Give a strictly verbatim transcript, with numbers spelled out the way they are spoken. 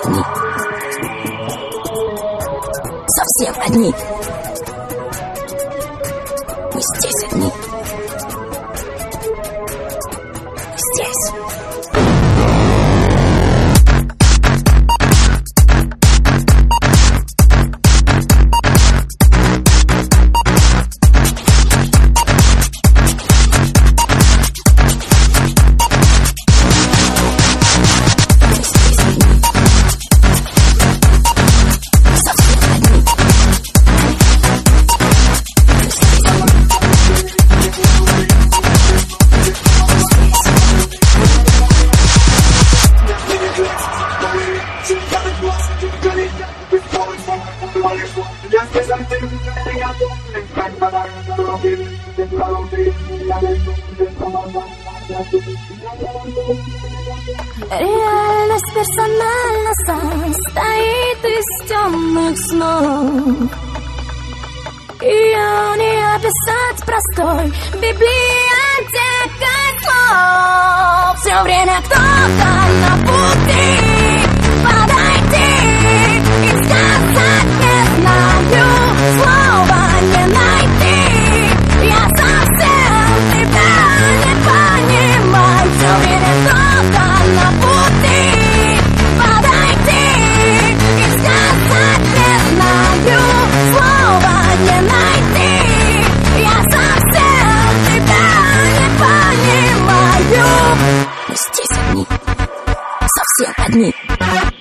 одни. Совсем одни. Мы здесь одни. Здесь. Реальность персонально состоит из темных снов. Ее не описать простой библиотекой слов. Все время кто-то на пути подойти и сказать не знаю, слова не найти. Я совсем тебя не понимаю. Все время кто-то на пути подойти и сказать не знаю, слова не найти. Я совсем тебя не понимаю. Мы здесь одни. Совсем одни.